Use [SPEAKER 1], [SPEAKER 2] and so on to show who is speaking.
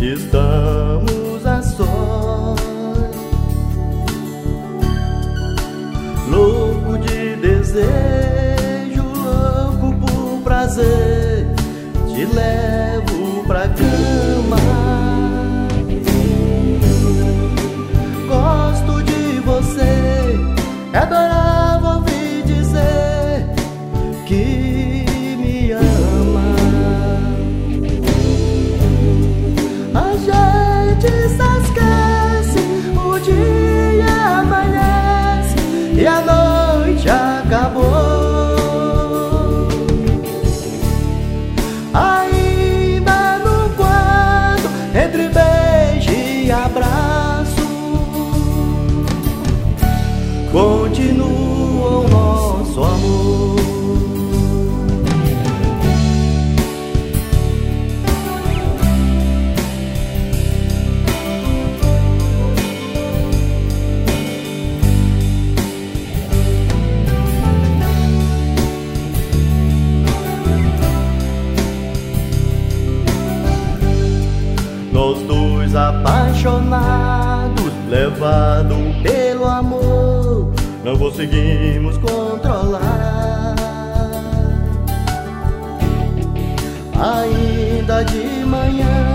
[SPEAKER 1] estamos a sós, louco de desejo, louco por prazer, te levo pra cama. Gosto de você, adorava ouvir dizer que me ama. A gente se esquece, o dia amanhece e a noite acabou. Ainda no quarto, entre beijo e abraço, continua o nosso amor. Nós dois apaixonados, levados pelo amor, não conseguimos controlar. Ainda de manhã